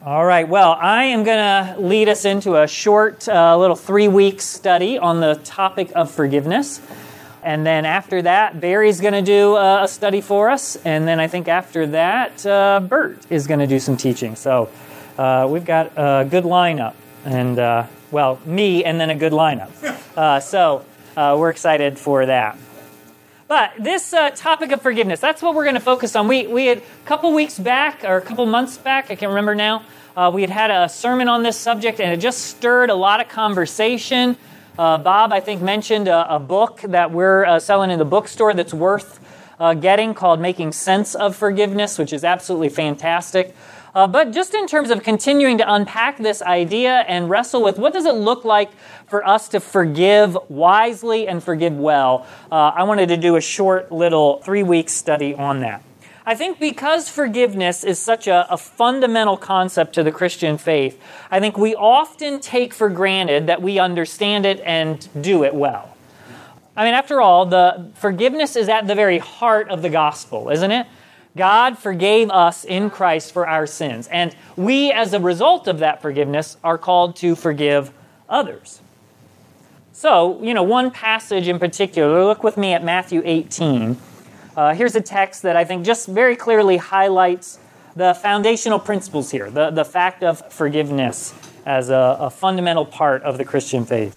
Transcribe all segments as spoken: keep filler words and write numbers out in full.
All right, well, I am going to lead us into a short uh, little three-week study on the topic of forgiveness. And then after that, Barry's going to do uh, a study for us. And then I think after that, uh, Bert is going to do some teaching. So uh, we've got a good lineup. And, uh, well, me and then a good lineup. Uh, so uh, we're excited for that. But this uh, topic of forgiveness, that's what we're going to focus on. We we had a couple weeks back, or a couple months back, I can't remember now, uh, we had had a sermon on this subject, and it just stirred a lot of conversation. Uh, Bob, I think, mentioned a, a book that we're uh, selling in the bookstore that's worth uh, getting called Making Sense of Forgiveness, which is absolutely fantastic. Uh, but just in terms of continuing to unpack this idea and wrestle with what does it look like for us to forgive wisely and forgive well, uh, I wanted to do a short little three-week study on that. I think because forgiveness is such a, a fundamental concept to the Christian faith, I think we often take for granted that we understand it and do it well. I mean, after all, the forgiveness is at the very heart of the gospel, isn't it? God forgave us in Christ for our sins, and we, as a result of that forgiveness, are called to forgive others. So, you know, one passage in particular, look with me at Matthew eighteen. Uh, here's a text that I think just very clearly highlights the foundational principles here, the, the fact of forgiveness as a, a fundamental part of the Christian faith.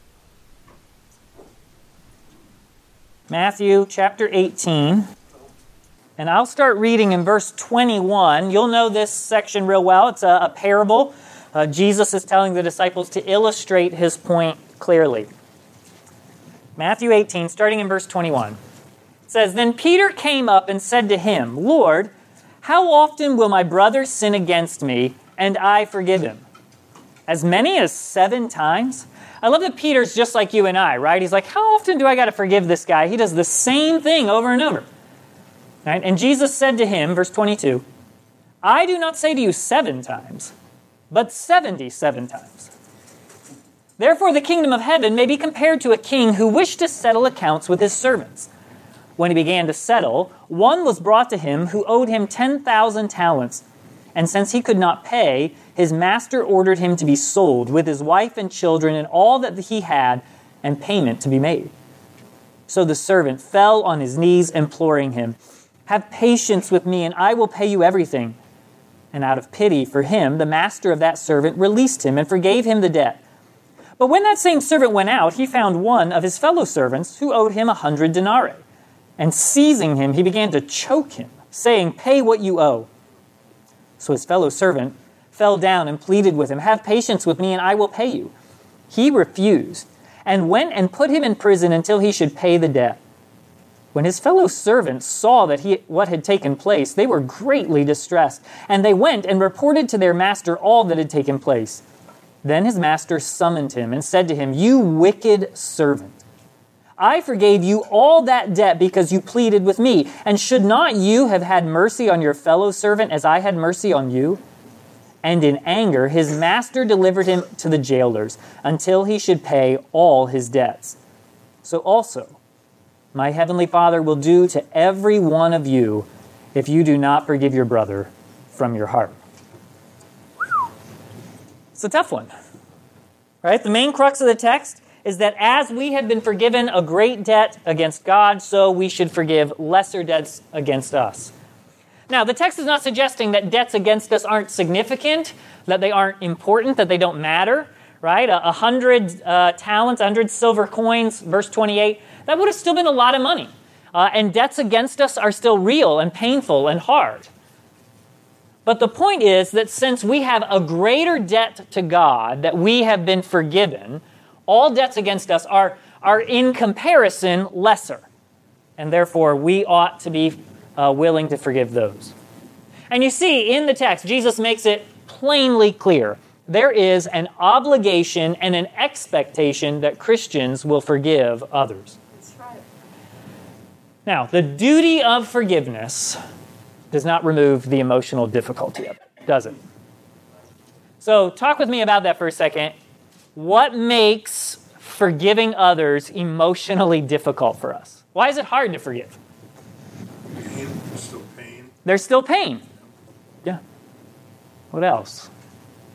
Matthew chapter eighteen. And I'll start reading in verse twenty-one. You'll know this section real well. It's a, a parable. Uh, Jesus is telling the disciples to illustrate his point clearly. Matthew eighteen, starting in verse twenty-one. It says, "Then Peter came up and said to him, 'Lord, how often will my brother sin against me, and I forgive him? As many as seven times?'" I love that Peter's just like you and I, right? He's like, how often do I got to forgive this guy? He does the same thing over and over. Right? And Jesus said to him, verse twenty-two, "I do not say to you seven times, but seventy-seven times. Therefore the kingdom of heaven may be compared to a king who wished to settle accounts with his servants. When he began to settle, one was brought to him who owed him ten thousand talents. And since he could not pay, his master ordered him to be sold with his wife and children and all that he had, and payment to be made. So the servant fell on his knees, imploring him, 'Have patience with me, and I will pay you everything.' And out of pity for him, the master of that servant released him and forgave him the debt. But when that same servant went out, he found one of his fellow servants who owed him a hundred denarii. And seizing him, he began to choke him, saying, 'Pay what you owe.' So his fellow servant fell down and pleaded with him, 'Have patience with me, and I will pay you.' He refused, and went and put him in prison until he should pay the debt. When his fellow servants saw that he, what had taken place, they were greatly distressed, and they went and reported to their master all that had taken place. Then his master summoned him and said to him, 'You wicked servant, I forgave you all that debt because you pleaded with me. And should not you have had mercy on your fellow servant as I had mercy on you?' And in anger, his master delivered him to the jailers until he should pay all his debts. So also, my heavenly Father will do to every one of you if you do not forgive your brother from your heart." It's a tough one, right? The main crux of the text is that as we have been forgiven a great debt against God, so we should forgive lesser debts against us. Now, the text is not suggesting that debts against us aren't significant, that they aren't important, that they don't matter, right? A, a hundred uh, talents, a hundred silver coins, verse twenty-eight, that would have still been a lot of money. Uh, and debts against us are still real and painful and hard. But the point is that since we have a greater debt to God, that we have been forgiven, all debts against us are, are in comparison lesser. And therefore, we ought to be uh, willing to forgive those. And you see, in the text, Jesus makes it plainly clear. There is an obligation and an expectation that Christians will forgive others. That's right. Now, the duty of forgiveness does not remove the emotional difficulty of it, does it? So talk with me about that for a second. What makes forgiving others emotionally difficult for us? Why is it hard to forgive? Pain. There's still pain. There's still pain. Yeah. What else?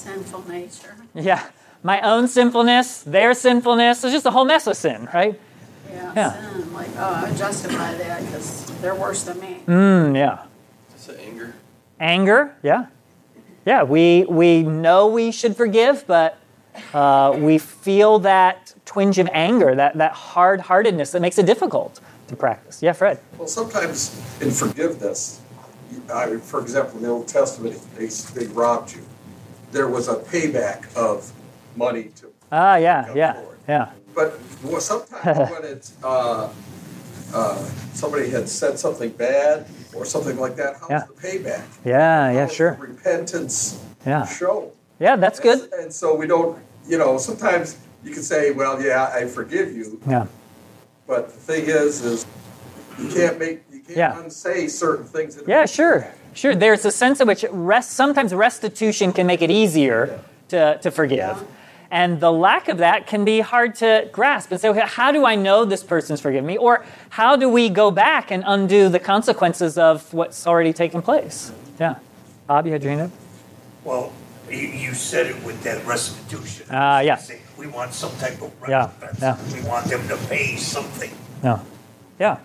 sinful nature. Yeah. My own sinfulness, their sinfulness. It's just a whole mess of sin, right? Yeah, Yeah. sin. Like, oh, I justify that because they're worse than me. Mm, yeah. Is it anger? Anger, yeah. Yeah, we we know we should forgive, but uh, we feel that twinge of anger, that, that hard-heartedness that makes it difficult to practice. Yeah, Fred? Well, sometimes in forgiveness, I, for example, in the Old Testament, if they, they robbed you, there was a payback of money to Ah, yeah, make up yeah, for it. yeah. But well, sometimes when it's uh, uh, somebody had said something bad or something like that, how's Yeah. the payback? Yeah, yeah, How's sure. the repentance Yeah. show? Yeah, that's good. And, and so we don't, you know, sometimes you can say, well, yeah, I forgive you. Yeah. But the thing is, is you can't make, you can't Yeah. unsay certain things. In Yeah, sure. Sure. There's a sense in which rest, sometimes restitution can make it easier to, to forgive. And the lack of that can be hard to grasp. And so how do I know this person's forgiven me? Or how do we go back and undo the consequences of what's already taken place? Yeah. Bob, you had your hand up? Well, you, you said it with that restitution. Ah, yeah. Say, we want some type of Yeah, recompense. yeah. We want them to pay something. No. Yeah.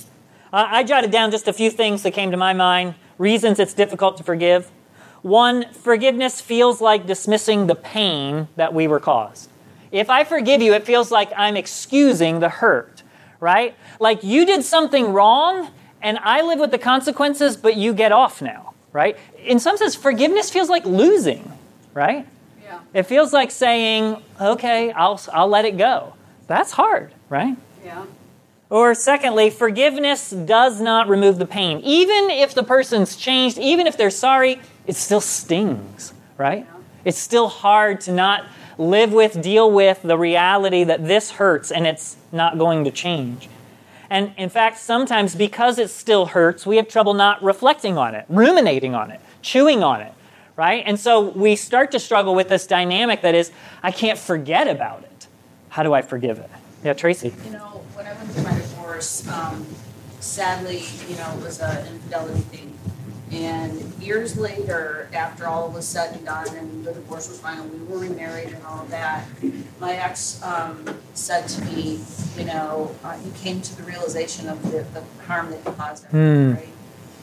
Uh, I jotted down just a few things that came to my mind, reasons it's difficult to forgive. One, forgiveness feels like dismissing the pain that we were caused. If I forgive you, it feels like I'm excusing the hurt, right? Like you did something wrong, and I live with the consequences, but you get off now, right? In some sense, forgiveness feels like losing, right? Yeah. It feels like saying, okay, I'll, I'll let it go. That's hard, right? Yeah. Or secondly, forgiveness does not remove the pain. Even if the person's changed, even if they're sorry, it still stings, right? Yeah. It's still hard to not live with, deal with the reality that this hurts and it's not going to change. And in fact, sometimes because it still hurts, we have trouble not reflecting on it, ruminating on it, chewing on it, right? And so we start to struggle with this dynamic that is, I can't forget about it. How do I forgive it? Yeah, Tracy. You know, when I went through my divorce, um, sadly, you know, it was an infidelity thing. And years later, after all was said and done and the divorce was final, we were remarried and all of that, my ex um, said to me, you know, uh, he came to the realization of the, the harm that he caused her, Mm. right?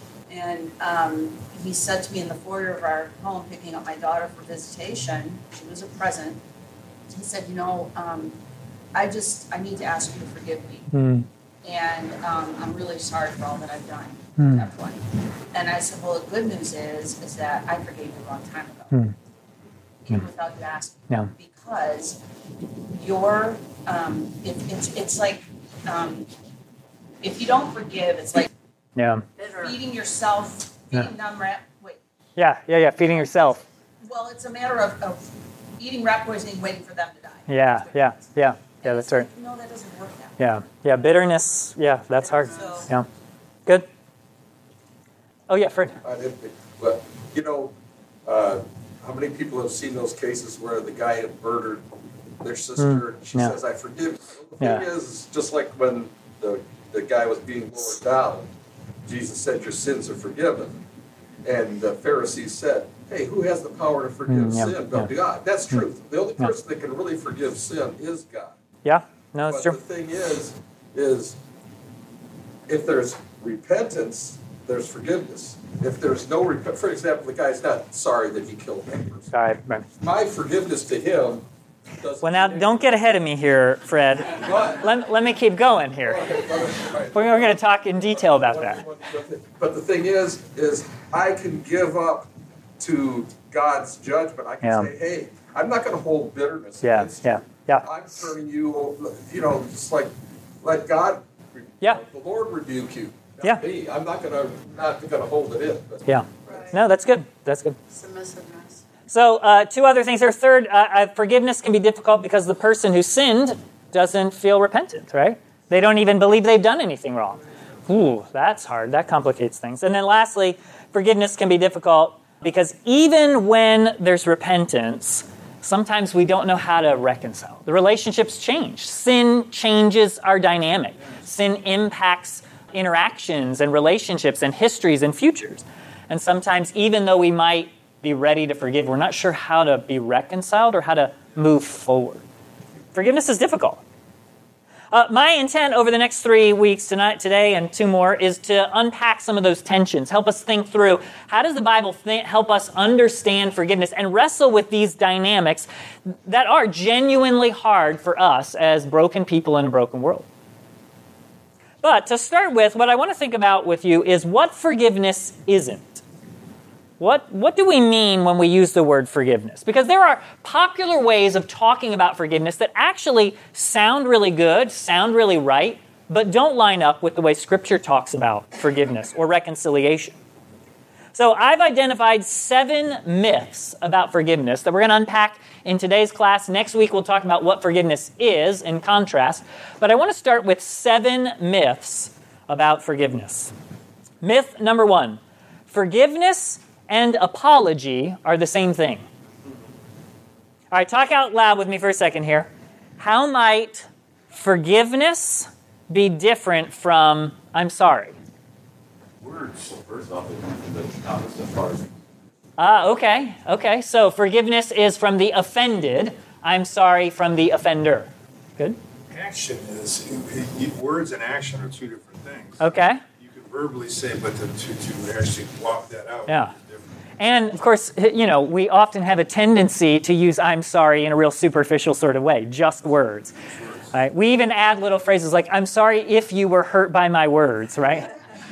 And um, he said to me in the foyer of our home, picking up my daughter for visitation, she was a present, he said, you know, um, I just, I need to ask you to forgive me. Mm. And um, I'm really sorry for all that I've done Hmm. at that point. And I said, well, the good news is, is that I forgave you a long time ago, Hmm. even without you asking. Yeah. Because you're, um, it, it's, it's like, um, if you don't forgive, it's like Yeah. feeding yourself, feeding them rat, wait, Yeah, yeah, yeah. Feeding yourself. well, it's a matter of, of eating rat poisoning, waiting for them to die. Yeah, yeah, yeah. Yeah, that's right. No, that doesn't work that way. Yeah, yeah. Bitterness. Yeah, that's hard. So- Yeah. Good. Oh, yeah, Fred. I didn't think, but, you know, uh, how many people have seen those cases where the guy had murdered their sister, and she yeah. says, I forgive you. The Yeah. thing is, is, just like when the, the guy was being lowered down, Jesus said, your sins are forgiven. And the Pharisees said, hey, who has the power to forgive Mm, yeah, sin but yeah. God? That's truth. The only Yeah. person that can really forgive sin is God. Yeah, no, it's But true. the thing is, is if there's repentance, there's forgiveness. If there's no repentance, for example, the guy's not sorry that he killed that person. All right, right. My forgiveness to him doesn't. Well, now, don't get ahead of me here, Fred. But, Let, let me keep going here. right. We're, we're going to talk in detail about that. But the thing is, is I can give up to God's judgment. I can Yeah. say, hey, I'm not going to hold bitterness Yeah, against you. yeah, yeah. I'm turning you, you know, just like, let God, Yeah. the Lord rebuke you. Not Yeah. me. I'm not going to, not going to hold it in. But Yeah. Right. No, that's good. That's good. Submissiveness. So, uh, two other things there. Third, uh, uh, forgiveness can be difficult because the person who sinned doesn't feel repentant, right? They don't even believe they've done anything wrong. Ooh, that's hard. That complicates things. And then lastly, forgiveness can be difficult because even when there's repentance, sometimes we don't know how to reconcile. The relationships change. Sin changes our dynamic. Sin impacts interactions and relationships and histories and futures. And sometimes even though we might be ready to forgive. We're not sure how to be reconciled or how to move forward. Forgiveness is difficult. Uh, my intent over the next three weeks, tonight, today, and two more, is to unpack some of those tensions, help us think through how does the Bible th- help us understand forgiveness and wrestle with these dynamics that are genuinely hard for us as broken people in a broken world. But to start with, what I want to think about with you is what forgiveness isn't. What, what do we mean when we use the word forgiveness? Because there are popular ways of talking about forgiveness that actually sound really good, sound really right, but don't line up with the way Scripture talks about forgiveness or reconciliation. So I've identified seven myths about forgiveness that we're going to unpack in today's class. Next week we'll talk about what forgiveness is in contrast. But I want to start with seven myths about forgiveness. Myth number one, forgiveness and apology are the same thing. All right, talk out loud with me for a second here. How might forgiveness be different from I'm sorry? Words. Well, first off, they come from the opposite part. Ah, okay, okay. So forgiveness is from the offended. I'm sorry from the offender. Good. Action is, you- you- words and action are two different things. Okay. You can verbally say, but to, to, to actually walk that out Yeah. is different. And, of course, you know, we often have a tendency to use I'm sorry in a real superficial sort of way, just words. Right? We even add little phrases like, I'm sorry if you were hurt by my words, right?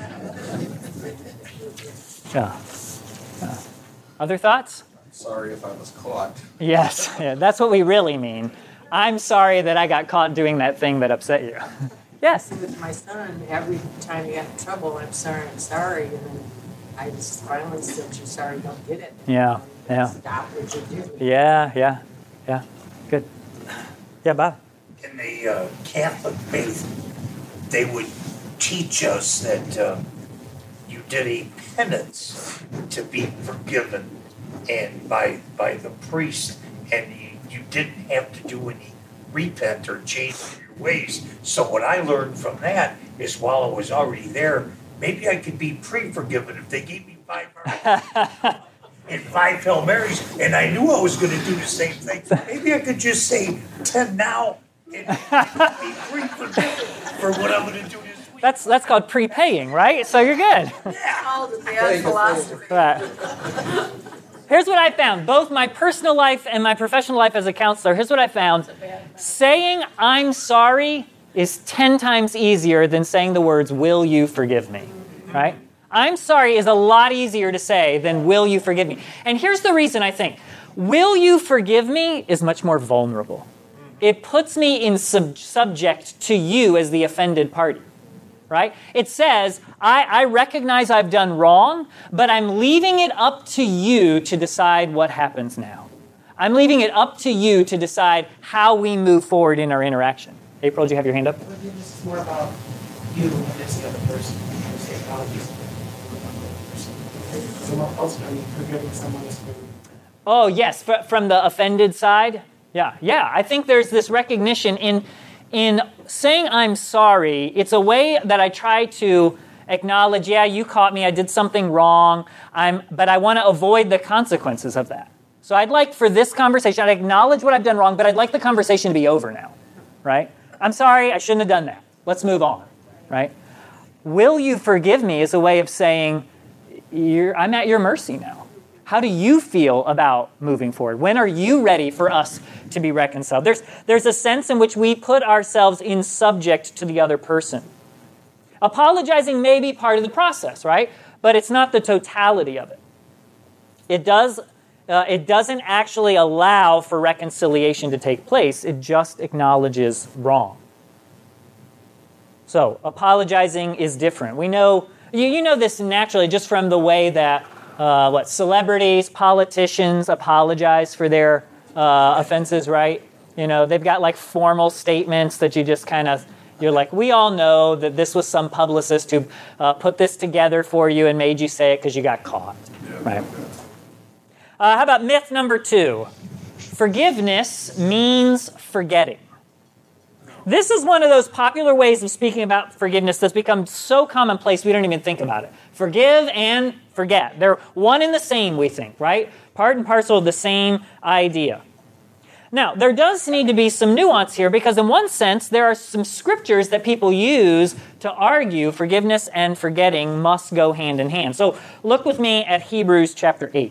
Yeah. Yeah. Other thoughts? Sorry if I was caught. Yes, yeah, that's what we really mean. I'm sorry that I got caught doing that thing that upset you. Yes? With my son, every time he got in trouble, I'm sorry, I'm sorry, and then I just finally said, you're sorry, don't get it. Yeah, yeah. Stop what you do. Yeah, yeah, yeah. Good. Yeah, Bob? In the uh, Catholic faith, they would teach us that uh, you did a penance to be forgiven and by by the priest, and you, you didn't have to do any repent or change your ways. So what I learned from that is while I was already there, maybe I could be pre-forgiven if they gave me five Hail and five Hail Marys, and I knew I was going to do the same thing. Maybe I could just say ten now and be pre-forgiven for what I'm going to do this week. That's that's called prepaying, right? So you're good. Called it the philosophy. Right. Here's what I found. Both my personal life and my professional life as a counselor, here's what I found. Saying I'm sorry is ten times easier than saying the words, will you forgive me? Right? I'm sorry is a lot easier to say than will you forgive me? And here's the reason I think. Will you forgive me is much more vulnerable. It puts me in sub- subject to you as the offended party. Right? It says, I, I recognize I've done wrong, but I'm leaving it up to you to decide what happens now. I'm leaving it up to you to decide how we move forward in our interaction. April, do you have your hand up? Forgiveness is more about you and it's the other person. You say apologies. So what else are you forgiving someone else? Oh, yes, fr- from the offended side? Yeah, yeah. I think there's this recognition in in saying I'm sorry. It's a way that I try to acknowledge, yeah, you caught me, I did something wrong, I'm, but I want to avoid the consequences of that. So I'd like for this conversation, I'd acknowledge what I've done wrong, but I'd like the conversation to be over now, right? I'm sorry, I shouldn't have done that. Let's move on, right? Will you forgive me is a way of saying, You're, I'm at your mercy now. How do you feel about moving forward? When are you ready for us to be reconciled? There's, there's a sense in which we put ourselves in subject to the other person. Apologizing may be part of the process, right? But it's not the totality of it. It does, uh, it doesn't actually allow for reconciliation to take place. It just acknowledges wrong. So apologizing is different. We know, you, you know this naturally just from the way that Uh, what celebrities, politicians apologize for their uh, offenses, right? You know, they've got like formal statements that you just kind of, you're like, we all know that this was some publicist who uh, put this together for you and made you say it because you got caught, right? Uh, how about myth number two? Forgiveness means forgetting. This is one of those popular ways of speaking about forgiveness that's become so commonplace we don't even think about it. Forgive and forget. They're one and the same, we think, right? Part and parcel of the same idea. Now, there does need to be some nuance here because in one sense, there are some scriptures that people use to argue forgiveness and forgetting must go hand in hand. So look with me at Hebrews chapter eight.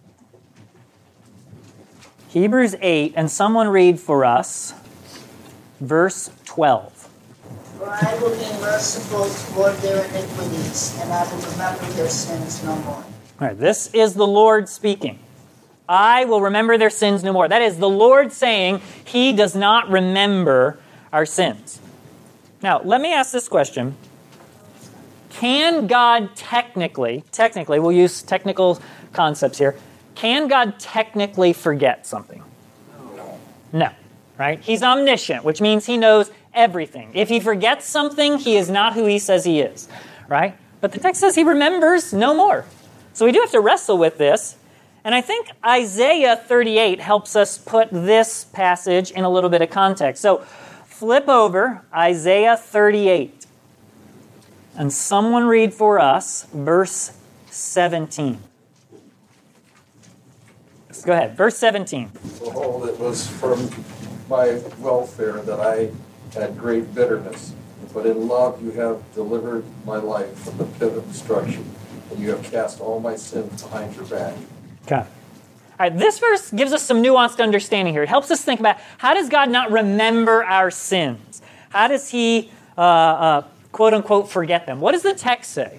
Hebrews eight, and someone read for us verse twelve. For I will be merciful toward their iniquities, and I will remember their sins no more. All right, this is the Lord speaking. I will remember their sins no more. That is the Lord saying he does not remember our sins. Now, let me ask this question. Can God technically, technically, we'll use technical concepts here, can God technically forget something? No. No, right? He's omniscient, which means he knows everything. If he forgets something, he is not who he says he is, right? But the text says he remembers no more. So we do have to wrestle with this. And I think Isaiah thirty-eight helps us put this passage in a little bit of context. So flip over Isaiah thirty-eight. And someone read for us verse seventeen. Let's go ahead. Verse seventeen. Behold, it was from my welfare that I had great bitterness. But in love you have delivered my life from the pit of destruction, and you have cast all my sins behind your back. Okay. All right, this verse gives us some nuanced understanding here. It helps us think about how does God not remember our sins? How does he, uh, uh, quote unquote, forget them? What does the text say?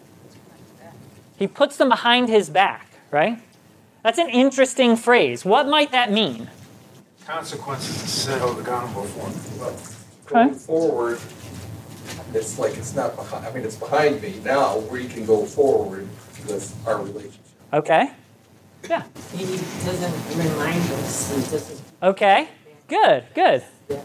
He puts them behind his back, right? That's an interesting phrase. What might that mean? Consequences of sin are accountable for. Well, going forward, it's like it's not behind, I mean, it's behind me now. We can go forward with our relationship. Okay. Yeah. He doesn't remind us. He doesn't. Okay. Good, good.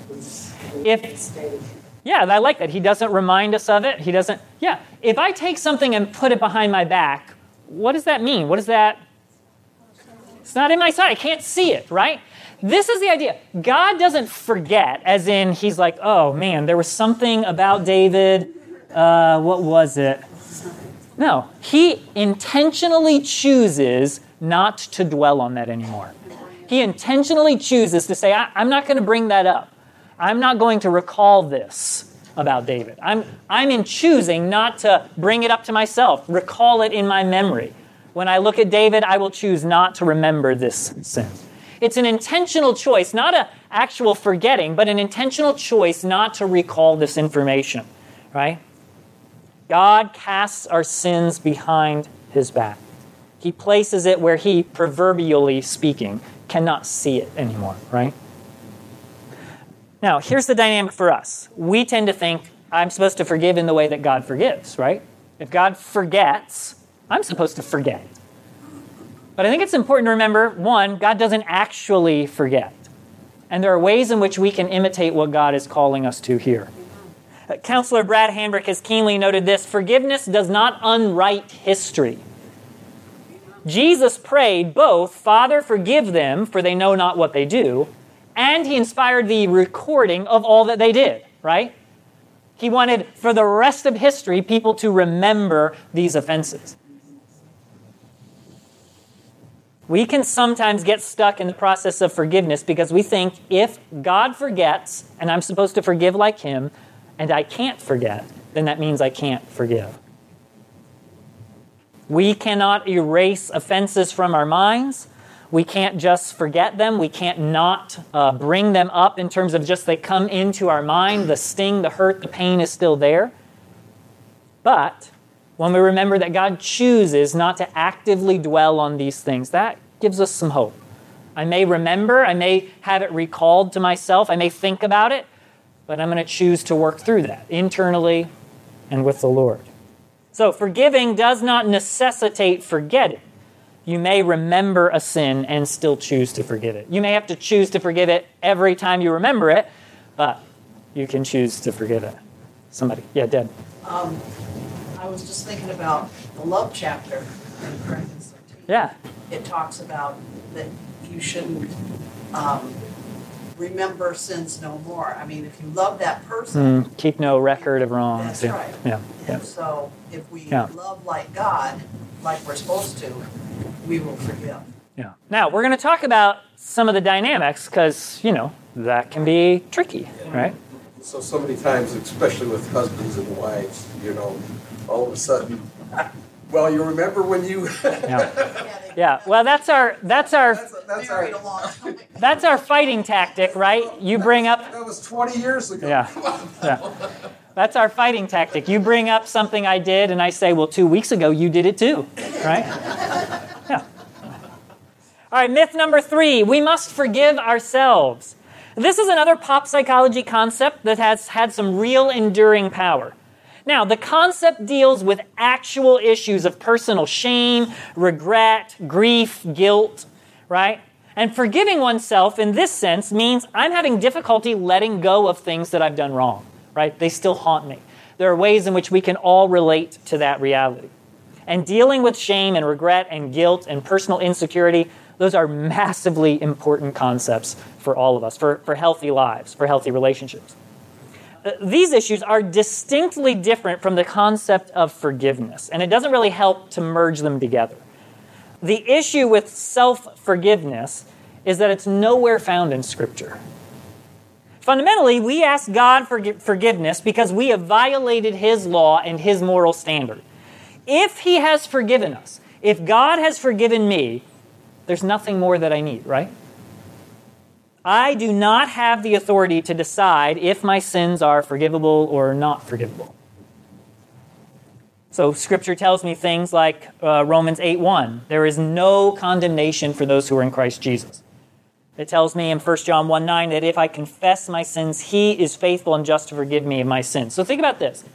If, yeah, I like that. He doesn't remind us of it. He doesn't, yeah. If I take something and put it behind my back, what does that mean? What is that? It's not in my sight. I can't see it, right? This is the idea. God doesn't forget, as in he's like, oh, man, there was something about David. Uh, what was it? No, he intentionally chooses not to dwell on that anymore. He intentionally chooses to say, I, I'm not going to bring that up. I'm not going to recall this about David. I'm, I'm in choosing not to bring it up to myself, recall it in my memory. When I look at David, I will choose not to remember this sin. It's an intentional choice, not an actual forgetting, but an intentional choice not to recall this information, right? God casts our sins behind his back. He places it where he, proverbially speaking, cannot see it anymore, right? Now, here's the dynamic for us. We tend to think, I'm supposed to forgive in the way that God forgives, right? If God forgets, I'm supposed to forget. But I think it's important to remember, one, God doesn't actually forget. And there are ways in which we can imitate what God is calling us to here. Uh, Counselor Brad Hambrick has keenly noted this: forgiveness does not unwrite history. Jesus prayed both, Father, forgive them, for they know not what they do, and he inspired the recording of all that they did, right? He wanted, for the rest of history, people to remember these offenses. We can sometimes get stuck in the process of forgiveness because we think if God forgets, and I'm supposed to forgive like him, and I can't forget, then that means I can't forgive. We cannot erase offenses from our minds. We can't just forget them. We can't not uh, bring them up in terms of just they come into our mind. The sting, the hurt, the pain is still there. But when we remember that God chooses not to actively dwell on these things, that gives us some hope. I may remember, I may have it recalled to myself, I may think about it, but I'm going to choose to work through that internally and with the Lord. So forgiving does not necessitate forgetting. You may remember a sin and still choose to forgive it. You may have to choose to forgive it every time you remember it, but you can choose to forgive it. Somebody, yeah, Deb. Um, I was just thinking about the love chapter in Corinthians thirteen. Yeah. It talks about that you shouldn't um, remember sins no more. I mean, if you love that person, Mm, keep no record of wrongs. that's yeah. right. Yeah. Yeah. And so if we Yeah. love like God, like we're supposed to, we will forgive. Yeah. Now, we're going to talk about some of the dynamics because, you know, that can be tricky, right? So, so many times, especially with husbands and wives, you know, all of a sudden, well, you remember when you... Yeah. Yeah. Well, that's our that's our That's, that's our... Married a long time. that's our fighting tactic, right? You bring up That was twenty years ago. Yeah. Yeah. That's our fighting tactic. You bring up something I did and I say, "Well, two weeks ago you did it too." Right? Yeah. All right, myth number three, we must forgive ourselves. This is another pop psychology concept that has had some real enduring power. Now, the concept deals with actual issues of personal shame, regret, grief, guilt, right? And forgiving oneself in this sense means I'm having difficulty letting go of things that I've done wrong, right? They still haunt me. There are ways in which we can all relate to that reality. And dealing with shame and regret and guilt and personal insecurity, those are massively important concepts for all of us, for, for healthy lives, for healthy relationships. Uh, these issues are distinctly different from the concept of forgiveness, and it doesn't really help to merge them together. The issue with self-forgiveness is that it's nowhere found in Scripture. Fundamentally, we ask God for forgiveness because we have violated His law and His moral standard. If He has forgiven us, if God has forgiven me, there's nothing more that I need, right? I do not have the authority to decide if my sins are forgivable or not forgivable. So Scripture tells me things like uh, Romans eight one. There is no condemnation for those who are in Christ Jesus. It tells me in First John one nine that if I confess my sins, He is faithful and just to forgive me of my sins. So think about this.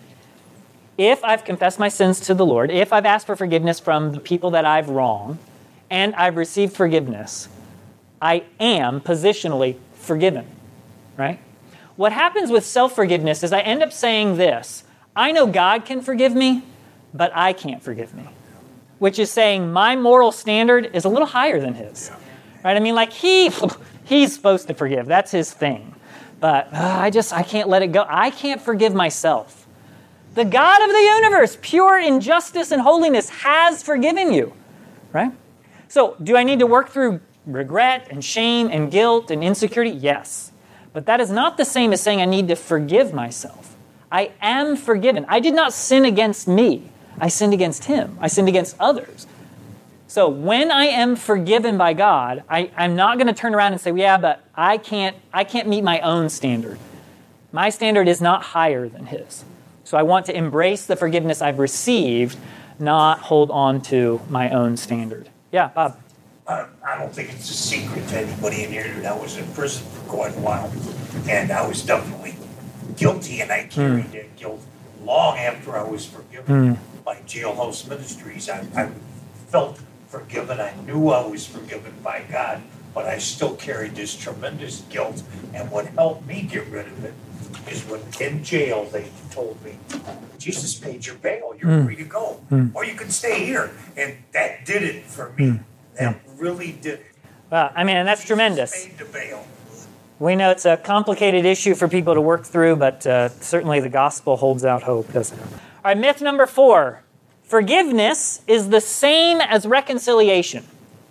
If I've confessed my sins to the Lord, if I've asked for forgiveness from the people that I've wronged, and I've received forgiveness, I am positionally forgiven, right? What happens with self-forgiveness is I end up saying this, I know God can forgive me, but I can't forgive me, which is saying my moral standard is a little higher than His, right? I mean, like he, he's supposed to forgive. That's His thing. But uh, I just, I can't let it go. I can't forgive myself. The God of the universe, pure in justice and holiness, has forgiven you, right? So do I need to work through regret and shame and guilt and insecurity? Yes. But that is not the same as saying I need to forgive myself. I am forgiven. I did not sin against me. I sinned against Him. I sinned against others. So when I am forgiven by God, I, I'm not going to turn around and say, well, yeah, but I can't, I can't meet my own standard. My standard is not higher than His. So I want to embrace the forgiveness I've received, not hold on to my own standard. Yeah, Bob. I I don't think it's a secret to anybody in here that I was in prison for quite a while. And I was definitely guilty, and I carried mm. that guilt long after I was forgiven mm. by Jailhouse Ministries. I, I felt forgiven. I knew I was forgiven by God, but I still carried this tremendous guilt. And what helped me get rid of it is when in jail they told me, Jesus paid your bail, you're mm. free to go. Mm. Or you can stay here. And that did it for me. Mm. That yeah. really did it. Well, I mean, and that's Jesus tremendous. paid the bail. We know it's a complicated issue for people to work through, but uh, certainly the gospel holds out hope, doesn't it? All right, myth number four. Forgiveness is the same as reconciliation.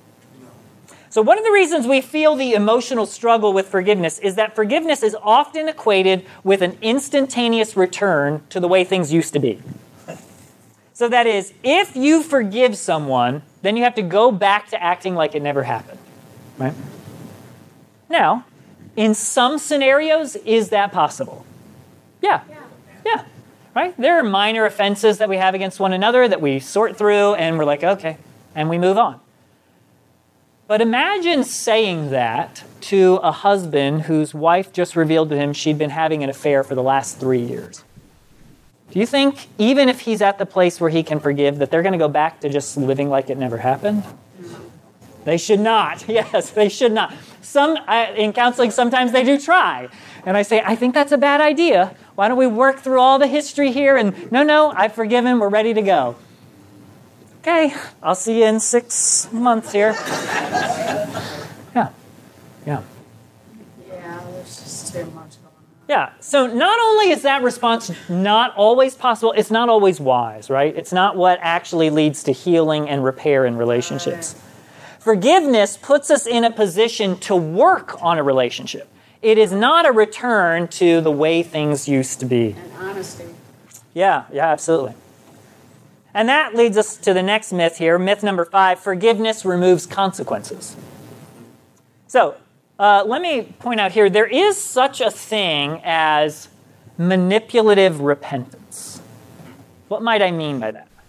So one of the reasons we feel the emotional struggle with forgiveness is that forgiveness is often equated with an instantaneous return to the way things used to be. So that is, if you forgive someone, then you have to go back to acting like it never happened, right? Now, in some scenarios, is that possible? Yeah, yeah, right? There are minor offenses that we have against one another that we sort through and we're like, okay, and we move on. But imagine saying that to a husband whose wife just revealed to him she'd been having an affair for the last three years. Do you think, even if he's at the place where he can forgive, that they're going to go back to just living like it never happened? They should not. Yes, they should not. Some I, in counseling, sometimes they do try. And I say, I think that's a bad idea. Why don't we work through all the history here? And no, no, I've forgiven. We're ready to go. Okay, I'll see you in six months here. Yeah, yeah. Yeah, Yeah, so not only is that response not always possible, it's not always wise, right? It's not what actually leads to healing and repair in relationships. Forgiveness puts us in a position to work on a relationship. It is not a return to the way things used to be. And honesty. Yeah, yeah, absolutely. And that leads us to the next myth here, myth number five, forgiveness removes consequences. So, uh, let me point out here, there is such a thing as manipulative repentance. What might I mean by that?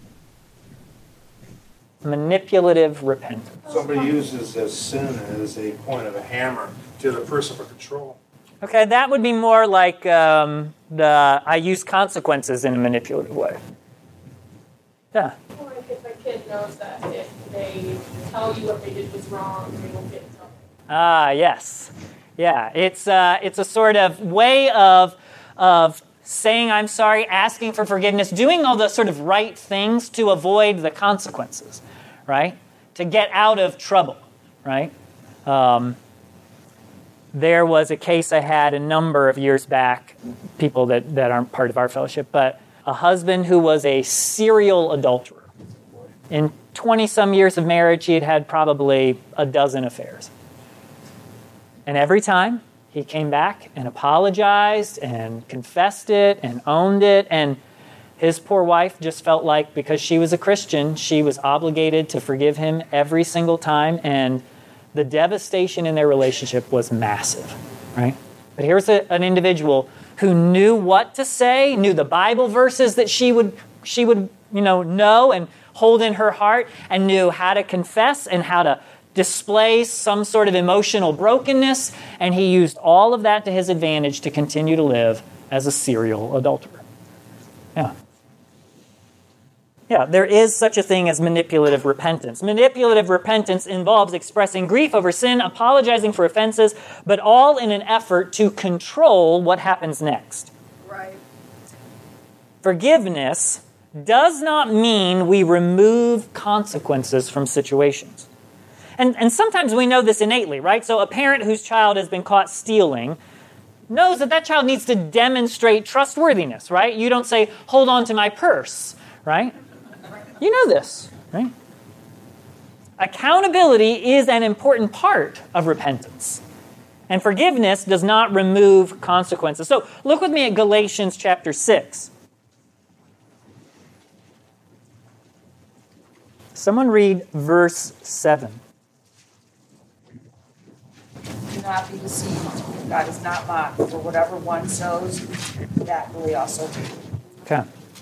Manipulative repentance. Somebody uses a sin as a point of a hammer to the person for control. Okay, that would be more like um, the I use consequences in a manipulative way. Yeah. Or like if a kid knows that if they tell you what they did was wrong, they won't get in trouble. Ah, yes. Yeah, it's uh, it's a sort of way of of saying I'm sorry, asking for forgiveness, doing all the sort of right things to avoid the consequences, right? To get out of trouble, right? Um, there was a case I had a number of years back, people that, that aren't part of our fellowship, but a husband who was a serial adulterer. In twenty-some years of marriage, he had had probably a dozen affairs. And every time, he came back and apologized and confessed it and owned it. And his poor wife just felt like because she was a Christian, she was obligated to forgive him every single time. And the devastation in their relationship was massive, right? But here's a, an individual who knew what to say, knew the Bible verses that she would, she would, you know, know and hold in her heart, and knew how to confess and how to display some sort of emotional brokenness, and he used all of that to his advantage to continue to live as a serial adulterer. Yeah. Yeah, there is such a thing as manipulative repentance. Manipulative repentance involves expressing grief over sin, apologizing for offenses, but all in an effort to control what happens next. Right. Forgiveness does not mean we remove consequences from situations. And, and sometimes we know this innately, right? So a parent whose child has been caught stealing knows that that child needs to demonstrate trustworthiness, right? You don't say, hold on to my purse, right? You know this, right? Accountability is an important part of repentance. And forgiveness does not remove consequences. So look with me at Galatians chapter six. Someone read verse seven. Do not be deceived. God is not mocked. For whatever one sows, that will he also reap. Okay.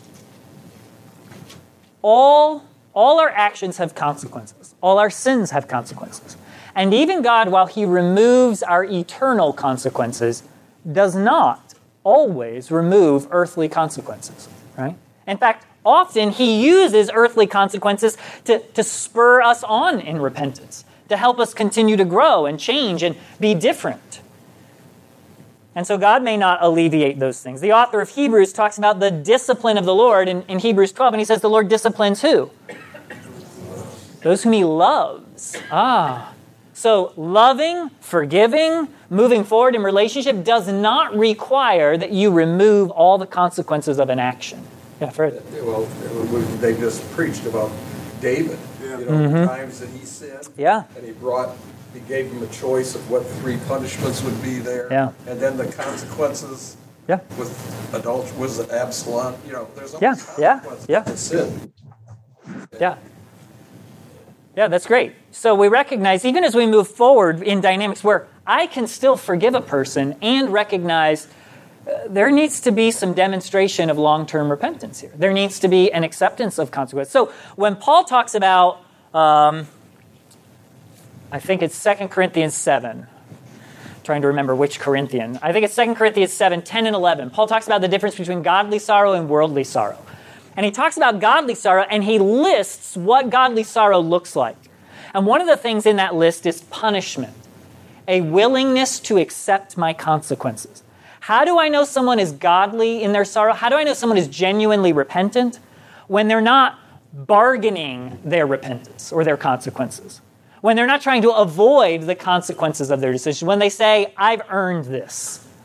All, all our actions have consequences. All our sins have consequences. And even God, while he removes our eternal consequences, does not always remove earthly consequences, right? In fact, often he uses earthly consequences to, to spur us on in repentance, to help us continue to grow and change and be different. And so God may not alleviate those things. The author of Hebrews talks about the discipline of the Lord in, in Hebrews twelve, and he says the Lord disciplines who? Those whom he loves. Ah. So loving, forgiving, moving forward in relationship does not require that you remove all the consequences of an action. Yeah, Fred. Well, they just preached about David, Yeah. you know, Mm-hmm. the times that he sinned. Yeah. And he brought, he gave him a choice of what three punishments would be there. Yeah. And then the consequences Yeah. with adultery, was it Absalom? You know, there's Yeah, always yeah, consequences yeah. to sin. Yeah. Yeah, that's great. So we recognize, even as we move forward in dynamics where I can still forgive a person and recognize uh, there needs to be some demonstration of long-term repentance here. There needs to be an acceptance of consequence. So when Paul talks about, um, I think it's Second Corinthians seven, trying to remember which Corinthian. I think it's Second Corinthians seven, ten and eleven. Paul talks about the difference between godly sorrow and worldly sorrow. And he talks about godly sorrow, and he lists what godly sorrow looks like. And one of the things in that list is punishment, a willingness to accept my consequences. How do I know someone is godly in their sorrow? How do I know someone is genuinely repentant? When they're not bargaining their repentance or their consequences. When they're not trying to avoid the consequences of their decision. When they say, I've earned this.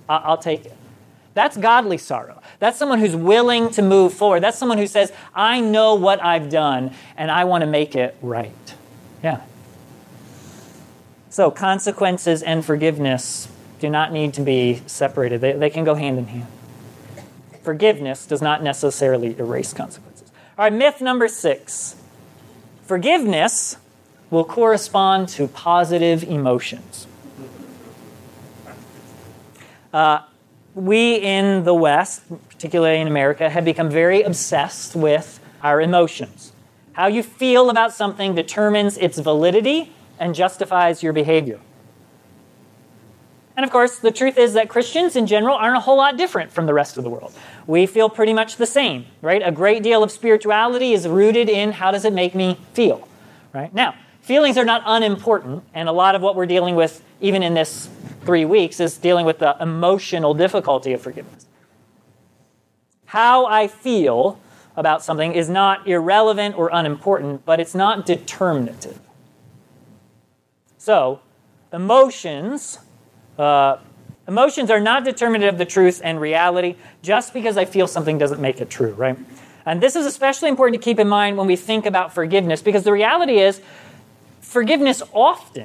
I- I'll take it. That's godly sorrow. That's someone who's willing to move forward. That's someone who says, I know what I've done, and I want to make it right. Yeah. So consequences and forgiveness do not need to be separated. They, they can go hand in hand. Forgiveness does not necessarily erase consequences. All right, myth number six. Forgiveness will correspond to positive emotions. Uh, we in the West, particularly in America, have become very obsessed with our emotions. How you feel about something determines its validity and justifies your behavior. And of course, the truth is that Christians in general aren't a whole lot different from the rest of the world. We feel pretty much the same, right? A great deal of spirituality is rooted in how does it make me feel, right? Now, feelings are not unimportant, and a lot of what we're dealing with, even in this three weeks, is dealing with the emotional difficulty of forgiveness. How I feel about something is not irrelevant or unimportant, but it's not determinative. So, emotions, uh, emotions are not determinative of the truth and reality. Just because I feel something doesn't make it true, right? And this is especially important to keep in mind when we think about forgiveness, because the reality is, forgiveness often,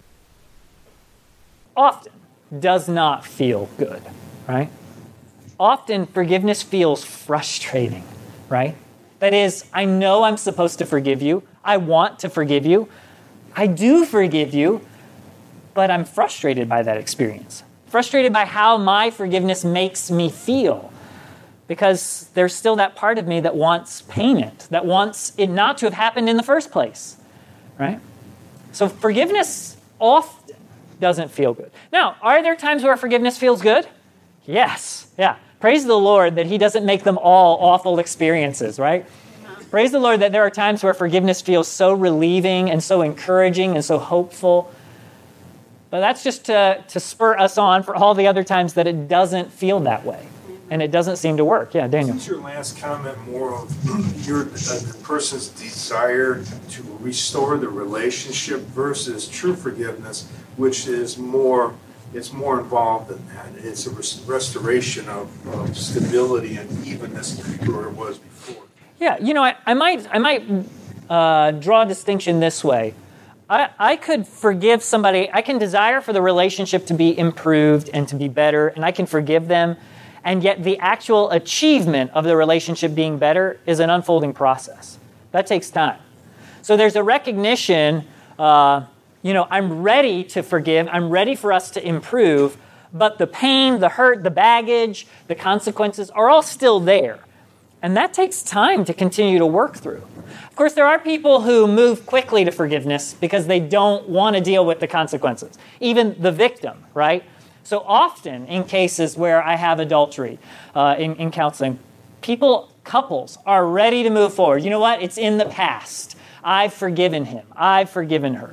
often does not feel good, right? Often forgiveness feels frustrating, right? That is, I know I'm supposed to forgive you. I want to forgive you. I do forgive you, but I'm frustrated by that experience. Frustrated by how my forgiveness makes me feel. Because there's still that part of me that wants payment, that wants it not to have happened in the first place, right? So forgiveness often doesn't feel good. Now, are there times where forgiveness feels good? Yes, yeah. Praise the Lord that He doesn't make them all awful experiences, right? Praise the Lord that there are times where forgiveness feels so relieving and so encouraging and so hopeful. But that's just to, to spur us on for all the other times that it doesn't feel that way. And it doesn't seem to work. Yeah, Daniel. Isn't your last comment more of your uh, the person's desire to restore the relationship versus true forgiveness, which is more, it's more involved than that. It's a res- restoration of, of stability and evenness where it was before. Yeah, you know, I, I might I might uh, draw a distinction this way. I, I could forgive somebody. I can desire for the relationship to be improved and to be better, and I can forgive them. And yet the actual achievement of the relationship being better is an unfolding process. That takes time. So there's a recognition, uh, you know, I'm ready to forgive. I'm ready for us to improve. But the pain, the hurt, the baggage, the consequences are all still there. And that takes time to continue to work through. Of course, there are people who move quickly to forgiveness because they don't want to deal with the consequences. Even the victim, right? So often in cases where I have adultery uh, in, in counseling, people, couples are ready to move forward. You know what? It's in the past. I've forgiven him. I've forgiven her.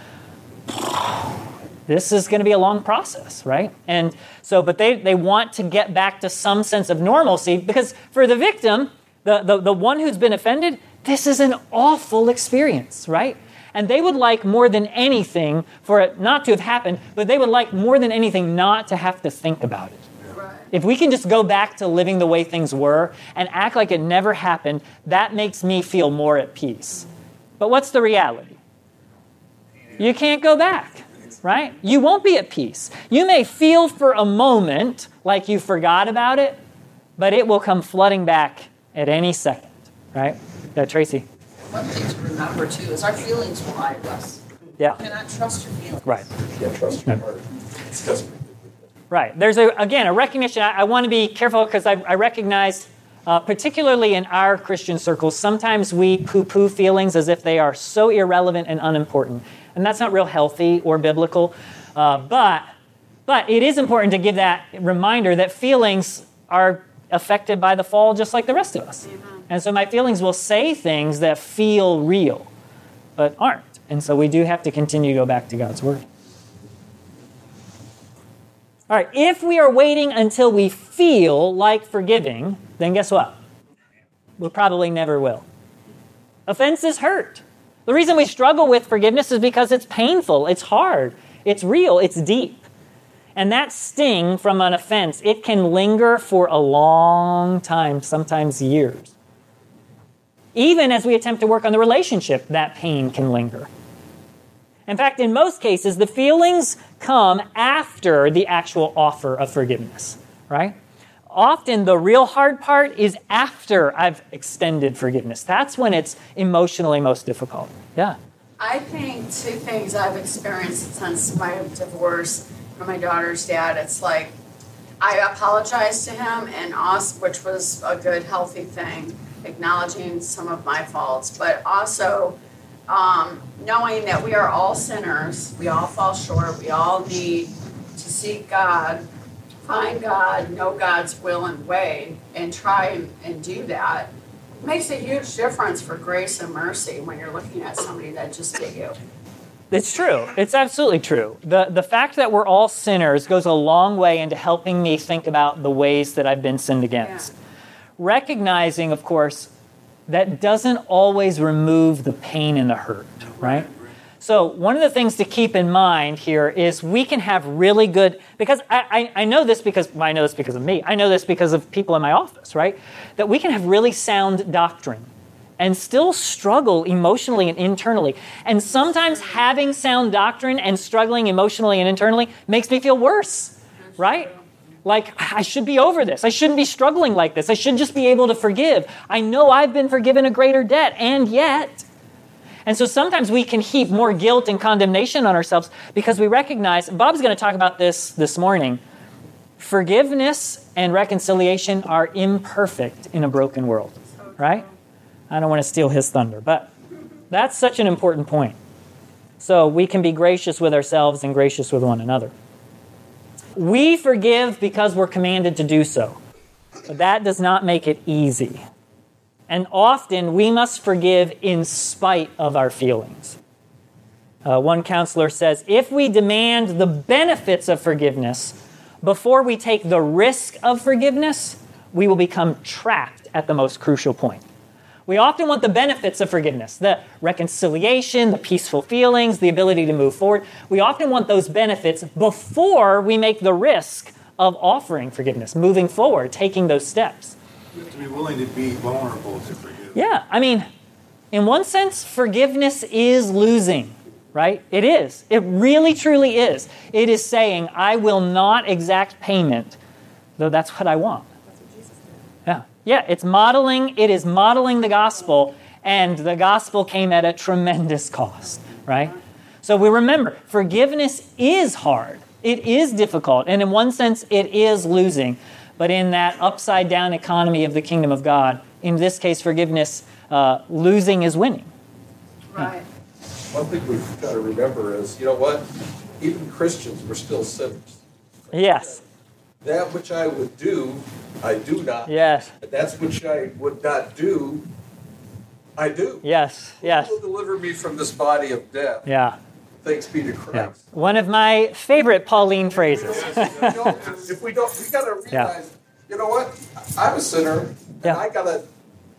This is going to be a long process, right? And so, but they, they want to get back to some sense of normalcy because for the victim, the, the, the one who's been offended, this is an awful experience, right? And they would like more than anything for it not to have happened, but they would like more than anything not to have to think about it. Right. If we can just go back to living the way things were and act like it never happened, that makes me feel more at peace. But what's the reality? You can't go back, right? You won't be at peace. You may feel for a moment like you forgot about it, but it will come flooding back at any second, right? Yeah, Tracy. One thing to remember, too, is our feelings will guide us. Yeah. You cannot trust your feelings. Right. Yeah, trust your heart. Right. There's, a, again, a recognition. I, I want to be careful because I, I recognize, uh, particularly in our Christian circles, sometimes we poo-poo feelings as if they are so irrelevant and unimportant. And that's not real healthy or biblical. Uh, but, but it is important to give that reminder that feelings are affected by the fall just like the rest of us. Mm-hmm. And so my feelings will say things that feel real, but aren't. And so we do have to continue to go back to God's Word. All right, if we are waiting until we feel like forgiving, then guess what? We probably never will. Offenses hurt. The reason we struggle with forgiveness is because it's painful, it's hard, it's real, it's deep. And that sting from an offense, it can linger for a long time, sometimes years. Even as we attempt to work on the relationship, that pain can linger. In fact, in most cases, the feelings come after the actual offer of forgiveness, right? Often the real hard part is after I've extended forgiveness. That's when it's emotionally most difficult. Yeah. I think two things I've experienced since my divorce from my daughter's dad. It's like I apologized to him, and us, which was a good, healthy thing, acknowledging some of my faults, but also um, knowing that we are all sinners. We all fall short. We all need to seek God, find God, know God's will and way, and try and, and do that. It makes a huge difference for grace and mercy when you're looking at somebody that just did you. It's true. It's absolutely true. The the fact that we're all sinners goes a long way into helping me think about the ways that I've been sinned against. Yeah. Recognizing, of course, that doesn't always remove the pain and the hurt, right? So one of the things to keep in mind here is we can have really good, because I, I, I know this because, well, I know this because of me. I know this because of people in my office, right? That we can have really sound doctrine and still struggle emotionally and internally. And sometimes having sound doctrine and struggling emotionally and internally makes me feel worse, right? Like, I should be over this. I shouldn't be struggling like this. I should just be able to forgive. I know I've been forgiven a greater debt, and yet. And so sometimes we can heap more guilt and condemnation on ourselves because we recognize, and Bob's going to talk about this this morning, forgiveness and reconciliation are imperfect in a broken world, right? I don't want to steal his thunder, but that's such an important point. So we can be gracious with ourselves and gracious with one another. We forgive because we're commanded to do so, but that does not make it easy. And often we must forgive in spite of our feelings. Uh, one counselor says, if we demand the benefits of forgiveness before we take the risk of forgiveness, we will become trapped at the most crucial point. We often want the benefits of forgiveness, the reconciliation, the peaceful feelings, the ability to move forward. We often want those benefits before we make the risk of offering forgiveness, moving forward, taking those steps. You have to be willing to be vulnerable to forgive. Yeah, I mean, in one sense, forgiveness is losing, right? It is. It really, truly is. It is saying, I will not exact payment, though that's what I want. Yeah. Yeah, it's modeling, it is modeling the gospel, and the gospel came at a tremendous cost, right? So we remember, forgiveness is hard. It is difficult, and in one sense, it is losing. But in that upside-down economy of the kingdom of God, in this case, forgiveness, uh, losing is winning. Right. One thing we've got to remember is, you know what? Even Christians, we're still sinners. Yes. That which I would do, I do not. Yes. And that's which I would not do, I do. Yes, yes. Who will deliver me from this body of death? Yeah. Thanks be to Christ. Yeah. One of my favorite Pauline phrases. You know, if we don't, we got to realize, Yeah. you know what? I'm a sinner, and Yeah. I got to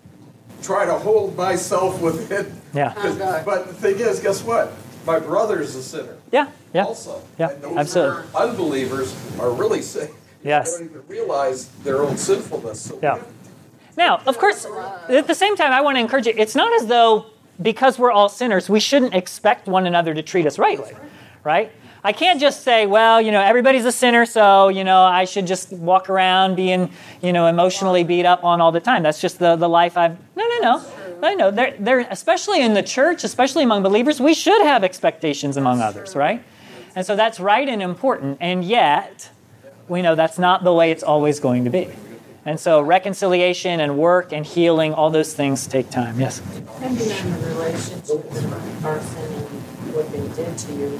try to hold myself within. Yeah. But the thing is, guess what? My brother's a sinner. Yeah, yeah. Also. Yeah, and those absolutely. who are unbelievers are really sick. Yes. They don't even realize their own sinfulness. So Yeah. Now, of course, at the same time, I want to encourage you, it's not as though because we're all sinners, we shouldn't expect one another to treat us rightly, right? I can't just say, well, you know, everybody's a sinner, so, you know, I should just walk around being, you know, emotionally beat up on all the time. That's just the, the life I've... No, no, no. I know. There, there, especially in the church, especially among believers, we should have expectations among others, right? And so that's right and important, and yet we know that's not the way it's always going to be. And so reconciliation and work and healing, all those things take time. Yes? Depending on the relationship with the person and what they did to you,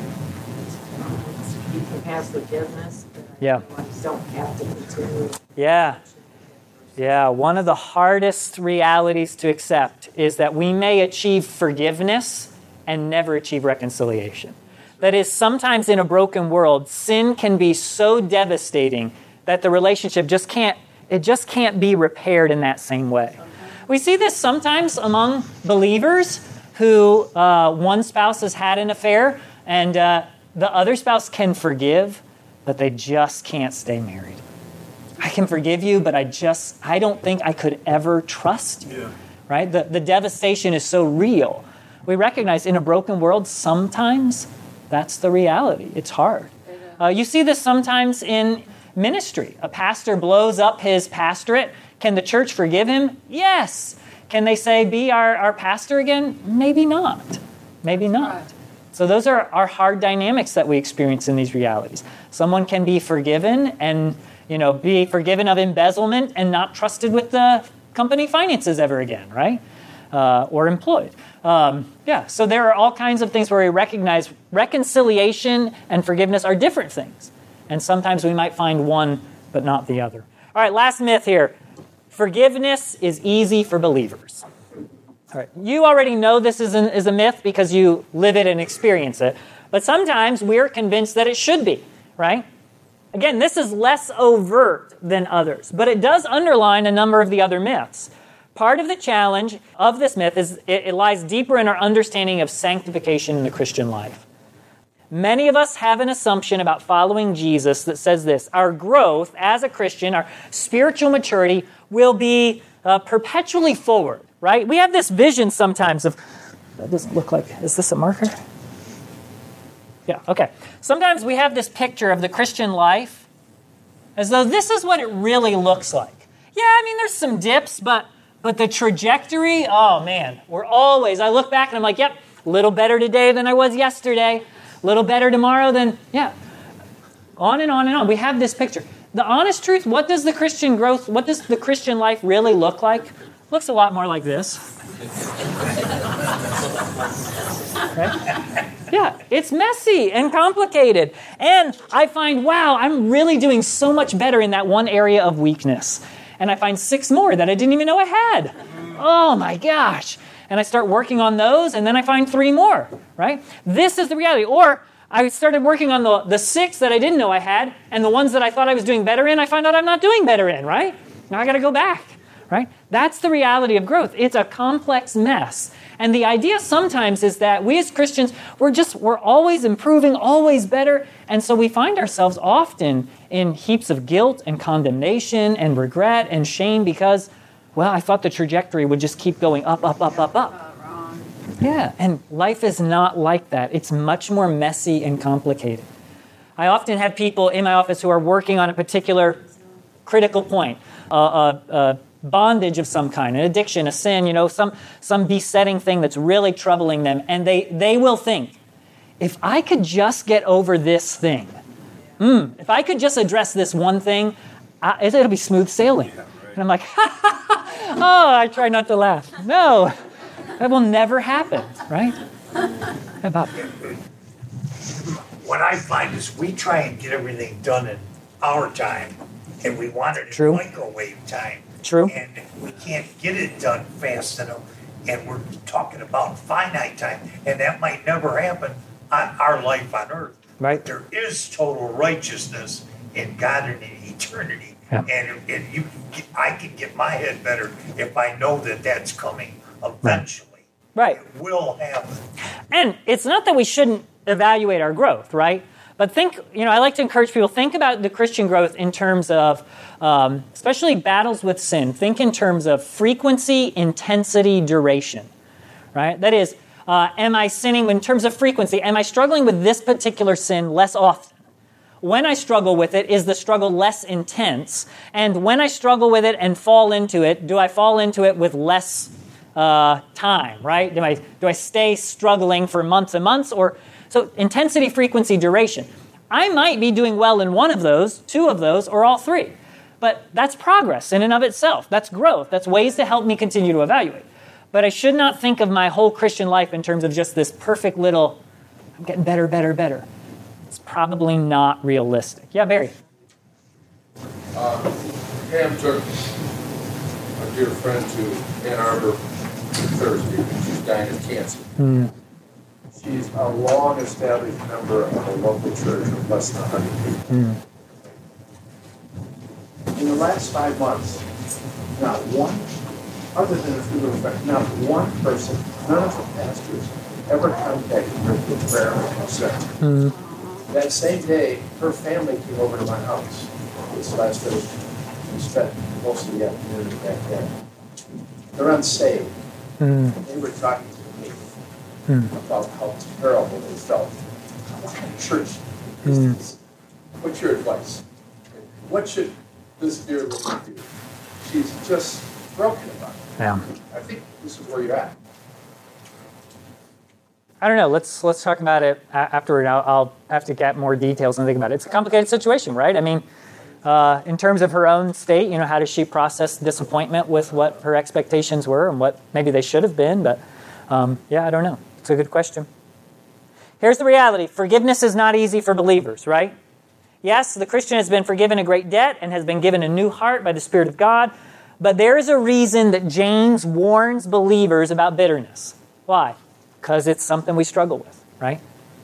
you can have forgiveness, but Yeah. you don't have to continue. Yeah. Yeah. One of the hardest realities to accept is that we may achieve forgiveness and never achieve reconciliation. That is, sometimes in a broken world, sin can be so devastating that the relationship just can't, it just can't be repaired in that same way. We see this sometimes among believers who uh, one spouse has had an affair and uh, the other spouse can forgive, but they just can't stay married. I can forgive you, but I just, I don't think I could ever trust you, yeah. right? The, the devastation is so real. We recognize in a broken world, sometimes that's the reality. It's hard. Uh, you see this sometimes in ministry. A pastor blows up his pastorate. Can the church forgive him? Yes. Can they say, be our, our pastor again? Maybe not. Maybe not. So those are our hard dynamics that we experience in these realities. Someone can be forgiven and, you know, be forgiven of embezzlement and not trusted with the company finances ever again, right? Uh, or employed. Um, yeah, so there are all kinds of things where we recognize reconciliation and forgiveness are different things. And sometimes we might find one, but not the other. All right, last myth here. Forgiveness is easy for believers. All right, you already know this is, an, is a myth because you live it and experience it. But sometimes we're convinced that it should be, right? Again, this is less overt than others, but it does underline a number of the other myths. Part of the challenge of this myth is it, it lies deeper in our understanding of sanctification in the Christian life. Many of us have an assumption about following Jesus that says this: our growth as a Christian, our spiritual maturity will be uh, perpetually forward, right? We have this vision sometimes of, that doesn't look like, is this a marker? Yeah, okay. Sometimes we have this picture of the Christian life as though this is what it really looks like. Yeah, I mean, there's some dips, but but the trajectory, oh man, we're always, I look back and I'm like, yep, a little better today than I was yesterday, a little better tomorrow than, yeah, on and on and on. We have this picture. The honest truth, what does the Christian growth, what does the Christian life really look like? Looks a lot more like this. Right? Yeah, it's messy and complicated. And I find, wow, I'm really doing so much better in that one area of weakness. And I find six more that I didn't even know I had. Oh my gosh. And I start working on those, and then I find three more, right? This is the reality. Or I started working on the, the six that I didn't know I had, and the ones that I thought I was doing better in, I find out I'm not doing better in, right? Now I got to go back, right? That's the reality of growth. It's a complex mess. And the idea sometimes is that we as Christians, we're just, we're always improving, always better. And so we find ourselves often in heaps of guilt and condemnation and regret and shame because, well, I thought the trajectory would just keep going up, up, up, up, up. Yeah, and life is not like that. It's much more messy and complicated. I often have people in my office who are working on a particular critical point, uh, uh, uh, bondage of some kind, an addiction, a sin, you know, some some besetting thing that's really troubling them. And they, they will think, if I could just get over this thing, mm, if I could just address this one thing, I, it'll be smooth sailing. Yeah, right. And I'm like, ha, ha, ha. Oh, I try not to laugh. No, that will never happen, right? About what I find is we try and get everything done in our time, and we want it True. in microwave time. True. And we can't get it done fast enough, and we're talking about finite time, and that might never happen on our life on earth. Right. There is total righteousness in God and in eternity, yeah. and, and you can get, I can get my head better if I know that that's coming eventually. Right. It will happen. And it's not that we shouldn't evaluate our growth, right? But think, you know, I like to encourage people, think about the Christian growth in terms of, um, especially battles with sin. Think in terms of frequency, intensity, duration, right? That is, uh, am I sinning in terms of frequency? Am I struggling with this particular sin less often? When I struggle with it, is the struggle less intense? And when I struggle with it and fall into it, do I fall into it with less uh, time, right? Do I, do I stay struggling for months and months, or... So intensity, frequency, duration. I might be doing well in one of those, two of those, or all three. But that's progress in and of itself. That's growth. That's ways to help me continue to evaluate. But I should not think of my whole Christian life in terms of just this perfect little, I'm getting better, better, better. It's probably not realistic. Yeah, Barry. Uh, Pam took a dear friend to Ann Arbor Thursday. She's dying of cancer. Mm. She's a long-established member of a local church of less than one hundred people. Mm. In the last five months, not one, other than a few little friends, not one person, none of the pastors, ever contacted her for prayer or concern. Mm. That same day, her family came over to my house this last Thursday. We spent most of the afternoon back there. They're unsaved. Mm. They were talking to me Mm. about how terrible they felt. What kind of church is Mm. this? What's your advice? What should this dear woman do? She's just broken about it. Yeah. I think this is where you're at. I don't know. Let's let's talk about it a- afterward. I'll, I'll have to get more details and think about it. It's a complicated situation, right? I mean, uh, in terms of her own state, you know, how does she process disappointment with what her expectations were and what maybe they should have been? But um, yeah, I don't know. It's a good question. Here's the reality. Forgiveness is not easy for believers, right? Yes, the Christian has been forgiven a great debt and has been given a new heart by the Spirit of God. But there is a reason that James warns believers about bitterness. Why? Because it's something we struggle with, right?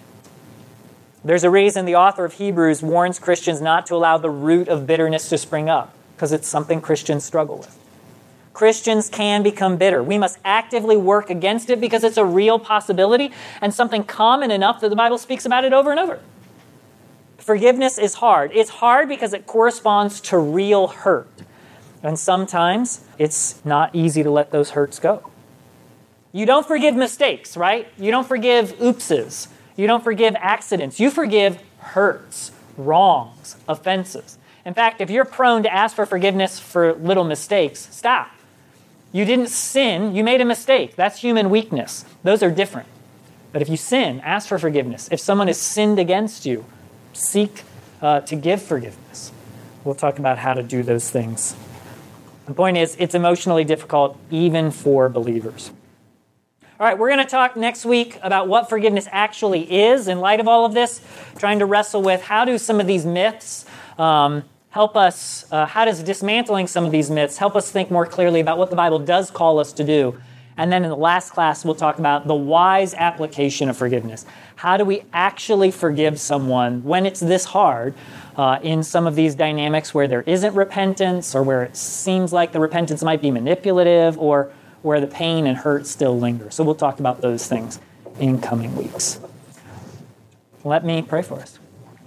There's a reason the author of Hebrews warns Christians not to allow the root of bitterness to spring up, because it's something Christians struggle with. Christians can become bitter. We must actively work against it because it's a real possibility and something common enough that the Bible speaks about it over and over. Forgiveness is hard. It's hard because it corresponds to real hurt. And sometimes it's not easy to let those hurts go. You don't forgive mistakes, right? You don't forgive oopses. You don't forgive accidents. You forgive hurts, wrongs, offenses. In fact, if you're prone to ask for forgiveness for little mistakes, stop. You didn't sin. You made a mistake. That's human weakness. Those are different. But if you sin, ask for forgiveness. If someone has sinned against you, seek uh, to give forgiveness. We'll talk about how to do those things. The point is, it's emotionally difficult even for believers. All right, we're going to talk next week about what forgiveness actually is in light of all of this, trying to wrestle with how do some of these myths um, help us, uh, how does dismantling some of these myths help us think more clearly about what the Bible does call us to do. And then in the last class, we'll talk about the wise application of forgiveness. How do we actually forgive someone when it's this hard uh, in some of these dynamics where there isn't repentance or where it seems like the repentance might be manipulative or where the pain and hurt still linger. So we'll talk about those things in coming weeks. Let me pray for us.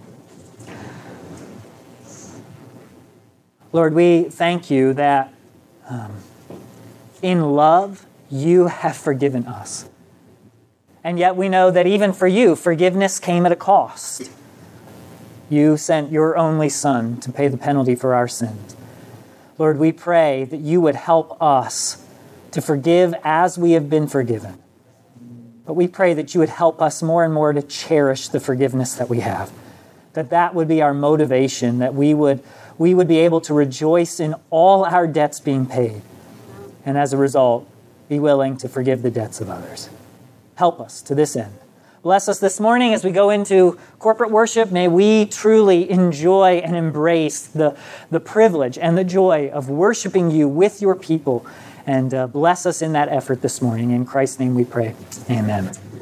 Lord, we thank you that um, in love, you have forgiven us. And yet we know that even for you, forgiveness came at a cost. You sent your only Son to pay the penalty for our sins. Lord, we pray that you would help us to forgive as we have been forgiven. But we pray that you would help us more and more to cherish the forgiveness that we have. That that would be our motivation, that we would, we would be able to rejoice in all our debts being paid. And as a result, be willing to forgive the debts of others. Help us to this end. Bless us this morning as we go into corporate worship. May we truly enjoy and embrace the, the privilege and the joy of worshiping you with your people. And uh, bless us in that effort this morning. In Christ's name we pray. Amen.